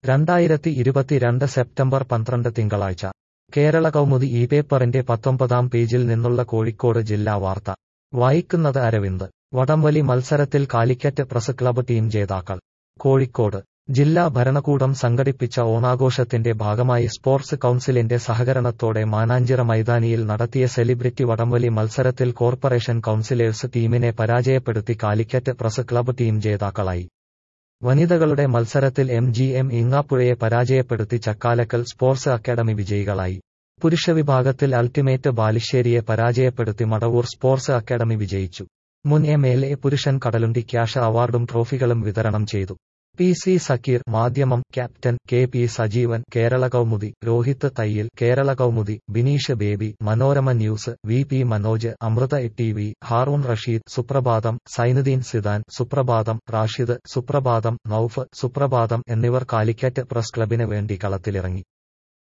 2022 September 12 തിങ്കളാഴ്ച കേരള കൗമുദി ഈ പേപ്പറിന്റെ 19-ാം പേജിൽ നിന്നുള്ള കോഴിക്കോട് ജില്ലാ വാർത്ത വായിക്കുന്നത് അരവിന്ദ്. വടംവലി മത്സരത്തിൽ കാലിക്കറ്റ് പ്രസ് ക്ലബ്ബ് ടീം ജേതാക്കൾ. കോഴിക്കോട് ജില്ലാ ഭരണകൂടം സംഘടിപ്പിച്ച ഓണാഘോഷത്തിന്റെ ഭാഗമായി സ്പോർട്സ് കൗൺസിലിന്റെ സഹകരണത്തോടെ മാനാഞ്ചിറ മൈതാനിയിൽ നടത്തിയ സെലിബ്രിറ്റി വടംവലി മത്സരത്തിൽ കോർപ്പറേഷൻ കൗൺസിലേഴ്സ് ടീമിനെ പരാജയപ്പെടുത്തി കാലിക്കറ്റ് പ്രസ് ക്ലബ്ബ് ടീം ജേതാക്കളായി. വനിതകളുടെ മത്സരത്തിൽ MGM ഇങ്ങാപ്പുഴയെ പരാജയപ്പെടുത്തി ചക്കാലക്കൽ സ്പോർട്സ് അക്കാദമി വിജയികളായി. പുരുഷവിഭാഗത്തിൽ അൾട്ടിമേറ്റ് ബാലുശ്ശേരിയെ പരാജയപ്പെടുത്തി മടവൂർ സ്പോർട്സ് അക്കാദമി വിജയിച്ചു. മുൻ MLA പുരുഷൻ കടലുണ്ടി ക്യാഷ് അവാർഡും ട്രോഫികളും വിതരണം ചെയ്തു. PC Zakir Madhyamam captain, KP Sajeevan Kerala Kaumudi, Rohit Thayyil Kerala Kaumudi, Bineesh Baby Manorama news, VP Manoj Amrita TV, Haroon Rasheed Suprabhatham, Zainuddin Zidane സുപ്രഭാതം, റാഷിദ് സുപ്രഭാതം, നൌഫ് സുപ്രഭാതം എന്നിവർ കാലിക്കറ്റ് പ്രസ് ക്ലബിന് വേണ്ടി കളത്തിലിറങ്ങി.